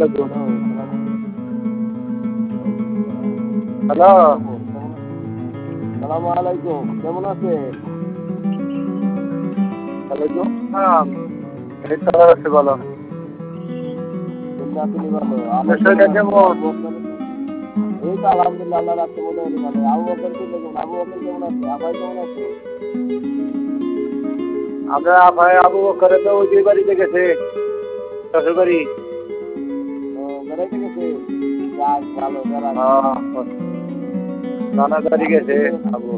আলাইকুম। হ্যালো, সালাম আলাইকুম, কেমন আছে? ওয়ালাইকুম সালাম। এই তো আছে ভালো। আপনি ভালো? আপনার শরীরটা কেমন? এই তো আলহামদুলিল্লাহ, আল্লাহ রাখছে মোটামুটি ভালো। আবু বকর কেমন? আবু বকর কেমন আছে? আপাই কেমন আছে? আমরা আপাই আবু বকরে তো ওই যে বাড়িতে গেছে, শ্বশুর বাড়ি। ও বেড়াইতে গেছে? যাক ভালো, বেড়াক। নানা বাড়ি গেছে আবু।